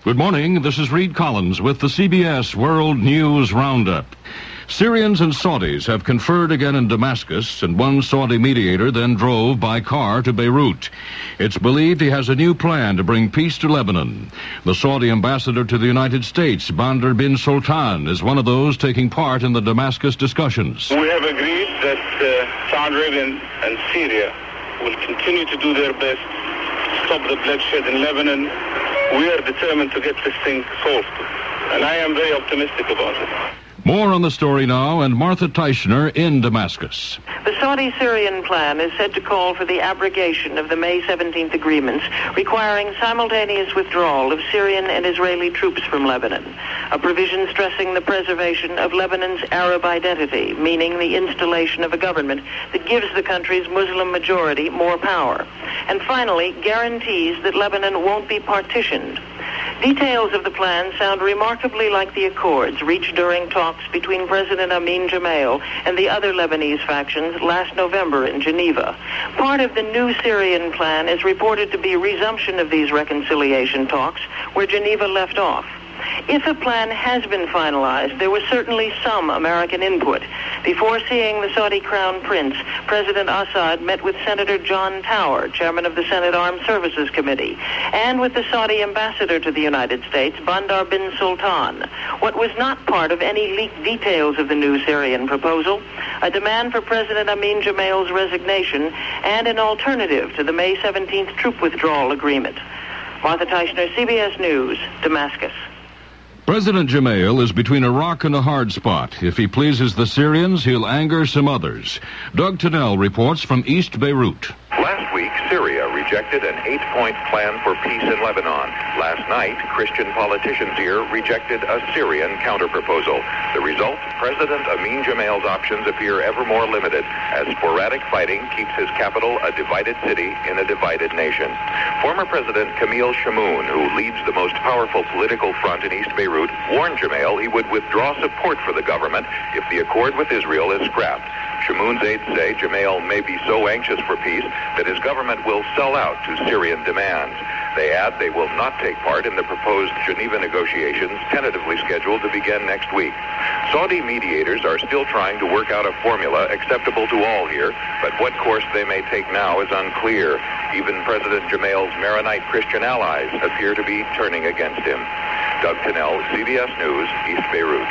Good morning. This is Reed Collins with the CBS World News Roundup. Syrians and Saudis have conferred again in Damascus, and one Saudi mediator then drove by car to Beirut. It's believed he has a new plan to bring peace to Lebanon. The Saudi ambassador to the United States, Bandar bin Sultan, is one of those taking part in the Damascus discussions. We have agreed that Saudi Arabia and Syria will continue to do their best to stop the bloodshed in Lebanon. We are determined to get this thing solved, and I am very optimistic about it. More on the story now, and Martha Teichner in Damascus. The Saudi-Syrian plan is said to call for the abrogation of the May 17th agreements, requiring simultaneous withdrawal of Syrian and Israeli troops from Lebanon, a provision stressing the preservation of Lebanon's Arab identity, meaning the installation of a government that gives the country's Muslim majority more power, and finally guarantees that Lebanon won't be partitioned. Details of the plan sound remarkably like the accords reached during talks between President Amin Gemayel and the other Lebanese factions last November in Geneva. Part of the new Syrian plan is reported to be resumption of these reconciliation talks where Geneva left off. If a plan has been finalized, there was certainly some American input. Before seeing the Saudi Crown Prince, President Assad met with Senator John Tower, chairman of the Senate Armed Services Committee, and with the Saudi ambassador to the United States, Bandar bin Sultan. What was not part of any leaked details of the new Syrian proposal, a demand for President Amin Gemayel's resignation and an alternative to the May 17th troop withdrawal agreement. Martha Teichner, CBS News, Damascus. President Gemayel is between a rock and a hard spot. If he pleases the Syrians, he'll anger some others. Doug Tennell reports from East Beirut. Last week, Syria rejected an 8-point plan for peace in Lebanon. Last night, Christian politicians here rejected a Syrian counterproposal. The result, President Amin Gemayel's options appear ever more limited as sporadic fighting keeps his capital a divided city in a divided nation. Former President Camille Chamoun, who leads the most powerful political front in East Beirut, warned Gemayel he would withdraw support for the government if the accord with Israel is scrapped. Chamoun's aides say Gemayel may be so anxious for peace that his government will sell out to Syrian demands. They add they will not take part in the proposed Geneva negotiations tentatively scheduled to begin next week. Saudi mediators are still trying to work out a formula acceptable to all here, but what course they may take now is unclear. Even President Gemayel's Maronite Christian allies appear to be turning against him. Doug Tennell, CBS News, East Beirut.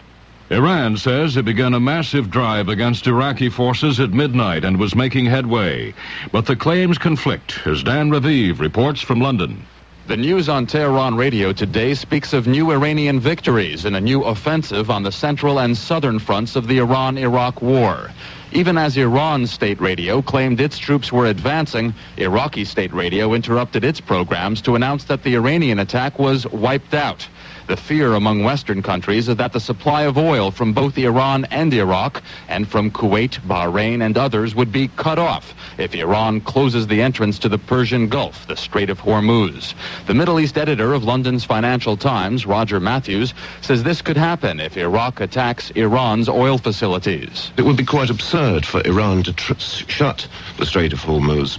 Iran says it began a massive drive against Iraqi forces at midnight and was making headway. But the claims conflict, as Dan Raviv reports from London. The news on Tehran radio today speaks of new Iranian victories in a new offensive on the central and southern fronts of the Iran-Iraq war. Even as Iran state radio claimed its troops were advancing, Iraqi state radio interrupted its programs to announce that the Iranian attack was wiped out. The fear among Western countries is that the supply of oil from both Iran and Iraq, and from Kuwait, Bahrain, and others would be cut off if Iran closes the entrance to the Persian Gulf, the Strait of Hormuz. The Middle East editor of London's Financial Times, Roger Matthews, says this could happen if Iraq attacks Iran's oil facilities. It would be quite absurd for Iran to shut the Strait of Hormuz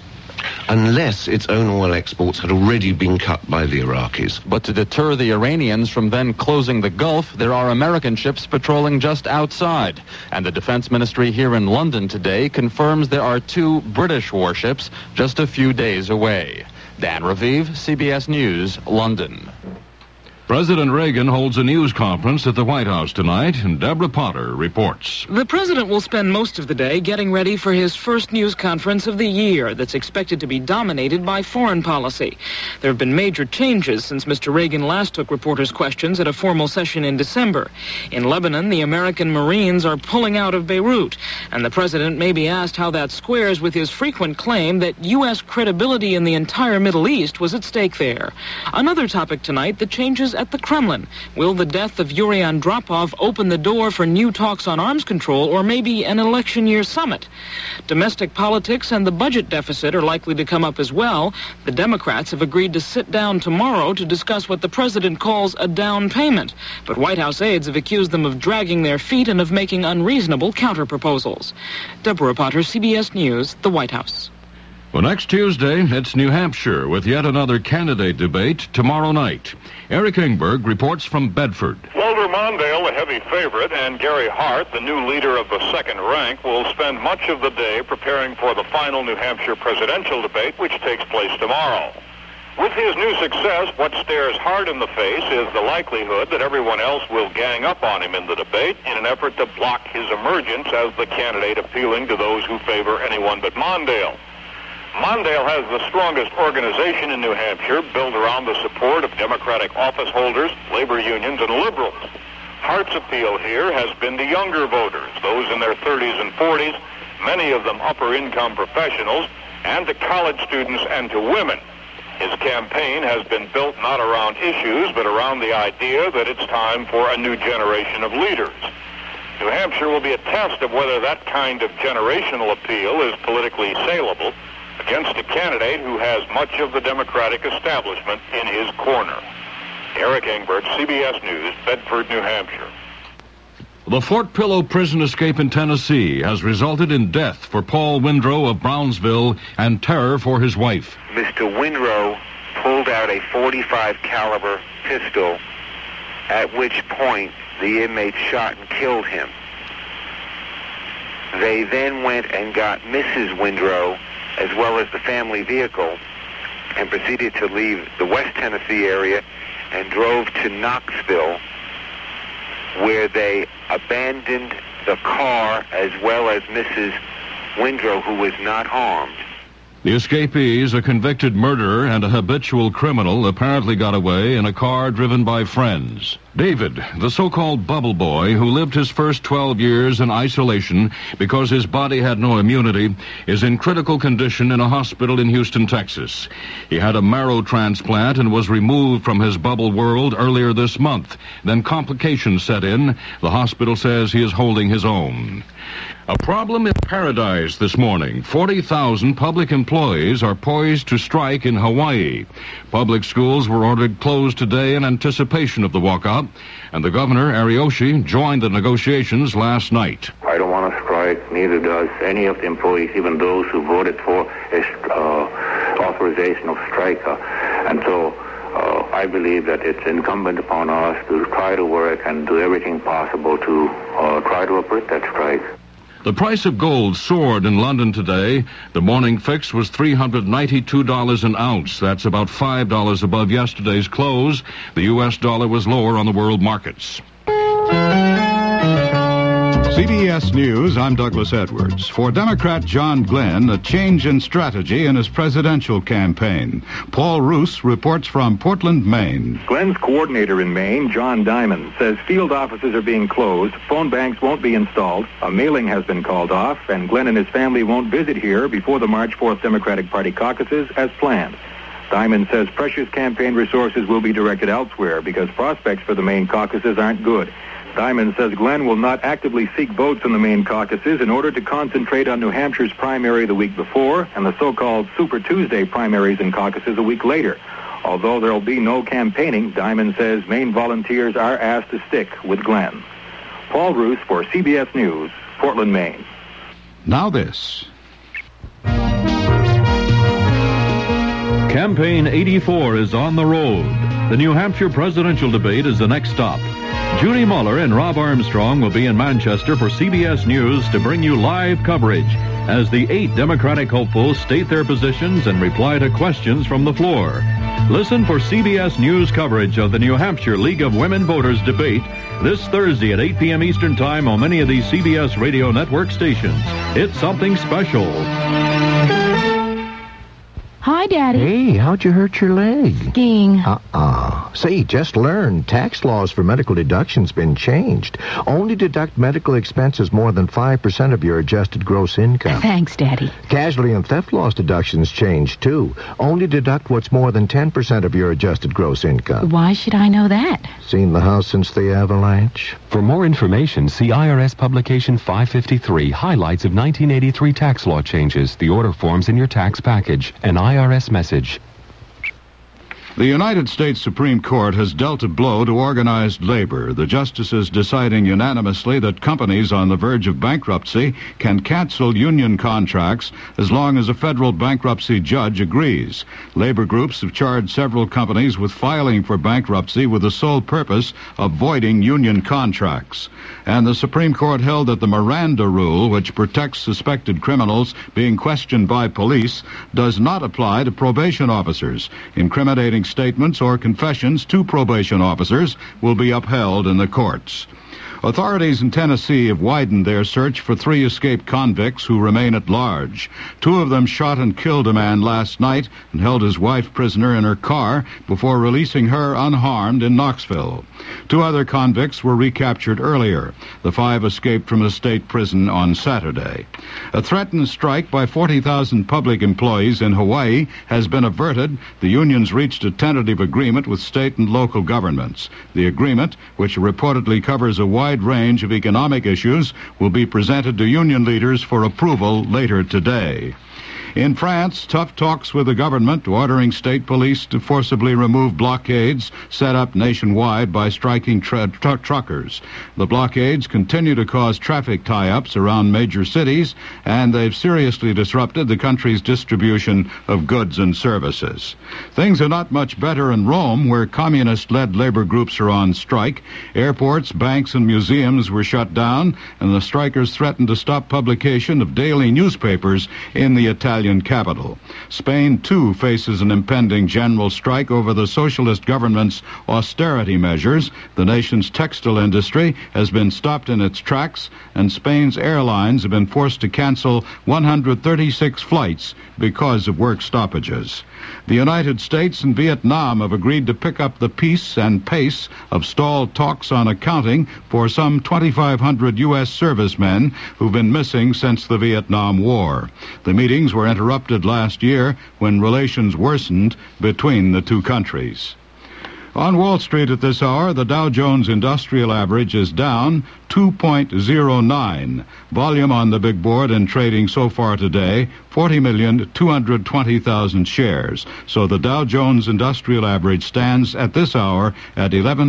unless its own oil exports had already been cut by the Iraqis. But to deter the Iranians from then closing the Gulf, there are American ships patrolling just outside. And the Defense Ministry here in London today confirms there are 2 British warships just a few days away. Dan Raviv, CBS News, London. President Reagan holds a news conference at the White House tonight, and Deborah Potter reports. The president will spend most of the day getting ready for his first news conference of the year that's expected to be dominated by foreign policy. There have been major changes since Mr. Reagan last took reporters' questions at a formal session in December. In Lebanon, the American Marines are pulling out of Beirut, and the president may be asked how that squares with his frequent claim that U.S. credibility in the entire Middle East was at stake there. Another topic tonight, the changes at the Kremlin. Will the death of Yuri Andropov open the door for new talks on arms control or maybe an election year summit? Domestic politics and the budget deficit are likely to come up as well. The Democrats have agreed to sit down tomorrow to discuss what the president calls a down payment. But White House aides have accused them of dragging their feet and of making unreasonable counterproposals. Deborah Potter, CBS News, the White House. Well, next Tuesday, it's New Hampshire with yet another candidate debate tomorrow night. Eric Engberg reports from Bedford. Walter Mondale, the heavy favorite, and Gary Hart, the new leader of the second rank, will spend much of the day preparing for the final New Hampshire presidential debate, which takes place tomorrow. With his new success, what stares hard in the face is the likelihood that everyone else will gang up on him in the debate in an effort to block his emergence as the candidate appealing to those who favor anyone but Mondale. Mondale has the strongest organization in New Hampshire, built around the support of Democratic office holders, labor unions, and liberals. Hart's appeal here has been to younger voters, those in their 30s and 40s, many of them upper-income professionals, and to college students and to women. His campaign has been built not around issues, but around the idea that it's time for a new generation of leaders. New Hampshire will be a test of whether that kind of generational appeal is politically saleable against a candidate who has much of the Democratic establishment in his corner. Eric Engberg, CBS News, Bedford, New Hampshire. The Fort Pillow prison escape in Tennessee has resulted in death for Paul Windrow of Brownsville and terror for his wife. Mr. Windrow pulled out a .45 caliber pistol, at which point the inmate shot and killed him. They then went and got Mrs. Windrow, as well as the family vehicle, and proceeded to leave the West Tennessee area and drove to Knoxville, where they abandoned the car as well as Mrs. Windrow, who was not harmed. The escapees, a convicted murderer and a habitual criminal, apparently got away in a car driven by friends. David, the so-called bubble boy who lived his first 12 years in isolation because his body had no immunity, is in critical condition in a hospital in Houston, Texas. He had a marrow transplant and was removed from his bubble world earlier this month. Then complications set in. The hospital says he is holding his own. A problem in paradise this morning. 40,000 public employees are poised to strike in Hawaii. Public schools were ordered closed today in anticipation of the walkout, and the governor, Ariyoshi, joined the negotiations last night. I don't want to strike, neither does any of the employees, even those who voted for authorization of strike. And so I believe that it's incumbent upon us to try to work and do everything possible to try to avert that strike. The price of gold soared in London today. The morning fix was $392 an ounce. That's about $5 above yesterday's close. The U.S. dollar was lower on the world markets. CBS News, I'm Douglas Edwards. For Democrat John Glenn, a change in strategy in his presidential campaign. Paul Roos reports from Portland, Maine. Glenn's coordinator in Maine, John Diamond, says field offices are being closed, phone banks won't be installed, a mailing has been called off, and Glenn and his family won't visit here before the March 4th Democratic Party caucuses as planned. Diamond says precious campaign resources will be directed elsewhere because prospects for the Maine caucuses aren't good. Diamond says Glenn will not actively seek votes in the Maine caucuses in order to concentrate on New Hampshire's primary the week before and the so-called Super Tuesday primaries and caucuses a week later. Although there will be no campaigning, Diamond says Maine volunteers are asked to stick with Glenn. Paul Roos for CBS News, Portland, Maine. Now this. Campaign 84 is on the road. The New Hampshire presidential debate is the next stop. Judy Muller and Rob Armstrong will be in Manchester for CBS News to bring you live coverage as the 8 Democratic hopefuls state their positions and reply to questions from the floor. Listen for CBS News coverage of the New Hampshire League of Women Voters debate this Thursday at 8 p.m. Eastern Time on many of these CBS radio network stations. It's something special. Hi, Daddy. Hey, how'd you hurt your leg? Skiing. Say, just learned tax laws for medical deductions been changed. Only deduct medical expenses more than 5% of your adjusted gross income. Thanks, Daddy. Casualty and theft loss deductions changed, too. Only deduct what's more than 10% of your adjusted gross income. Why should I know that? Seen the house since the avalanche? For more information, see IRS Publication 553, Highlights of 1983 Tax Law Changes, the order forms in your tax package, an IRS message. The United States Supreme Court has dealt a blow to organized labor, the justices deciding unanimously that companies on the verge of bankruptcy can cancel union contracts as long as a federal bankruptcy judge agrees. Labor groups have charged several companies with filing for bankruptcy with the sole purpose of voiding union contracts. And the Supreme Court held that the Miranda rule, which protects suspected criminals being questioned by police, does not apply to probation officers. Incriminating statements or confessions to probation officers will be upheld in the courts. Authorities in Tennessee have widened their search for 3 escaped convicts who remain at large. 2 of them shot and killed a man last night and held his wife prisoner in her car before releasing her unharmed in Knoxville. 2 other convicts were recaptured earlier. The 5 escaped from a state prison on Saturday. A threatened strike by 40,000 public employees in Hawaii has been averted. The unions reached a tentative agreement with state and local governments. The agreement, which reportedly covers a wide range of economic issues, will be presented to union leaders for approval later today. In France, tough talks with the government ordering state police to forcibly remove blockades set up nationwide by striking truckers. The blockades continue to cause traffic tie-ups around major cities, and they've seriously disrupted the country's distribution of goods and services. Things are not much better in Rome, where communist-led labor groups are on strike. Airports, banks, and museums were shut down, and the strikers threatened to stop publication of daily newspapers in the Italian capital. Spain, too, faces an impending general strike over the socialist government's austerity measures. The nation's textile industry has been stopped in its tracks, and Spain's airlines have been forced to cancel 136 flights because of work stoppages. The United States and Vietnam have agreed to pick up the peace and pace of stalled talks on accounting for some 2,500 U.S. servicemen who've been missing since the Vietnam War. The meetings were interrupted last year when relations worsened between the 2 countries. On Wall Street at this hour, the Dow Jones Industrial Average is down 2.09. Volume on the big board and trading so far today, 40,220,000 shares. So the Dow Jones Industrial Average stands at this hour at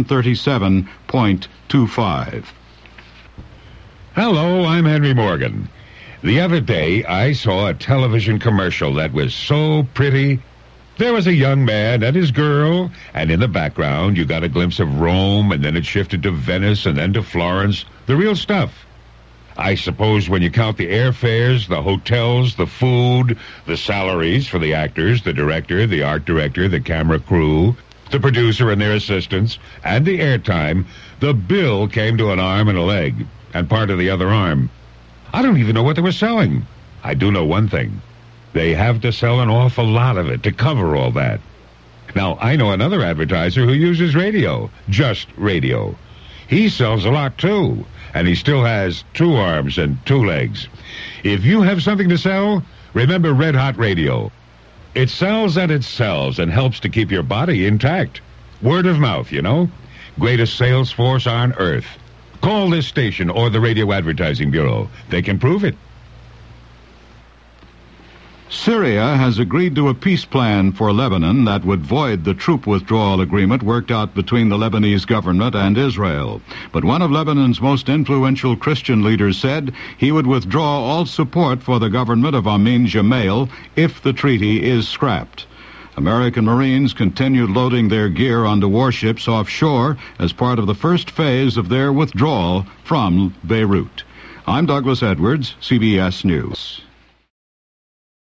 1137.25. Hello, I'm Henry Morgan. The other day, I saw a television commercial that was so pretty. There was a young man and his girl, and in the background you got a glimpse of Rome, and then it shifted to Venice, and then to Florence. The real stuff. I suppose when you count the airfares, the hotels, the food, the salaries for the actors, the director, the art director, the camera crew, the producer and their assistants, and the airtime, the bill came to an arm and a leg, and part of the other arm. I don't even know what they were selling. I do know one thing. They have to sell an awful lot of it to cover all that. Now, I know another advertiser who uses radio, just radio. He sells a lot, too, and he still has 2 arms and 2 legs. If you have something to sell, remember Red Hot Radio. It sells and helps to keep your body intact. Word of mouth, you know. Greatest sales force on earth. Call this station or the Radio Advertising Bureau. They can prove it. Syria has agreed to a peace plan for Lebanon that would void the troop withdrawal agreement worked out between the Lebanese government and Israel. But one of Lebanon's most influential Christian leaders said he would withdraw all support for the government of Amin Gemayel if the treaty is scrapped. American Marines continued loading their gear onto warships offshore as part of the first phase of their withdrawal from Beirut. I'm Douglas Edwards, CBS News.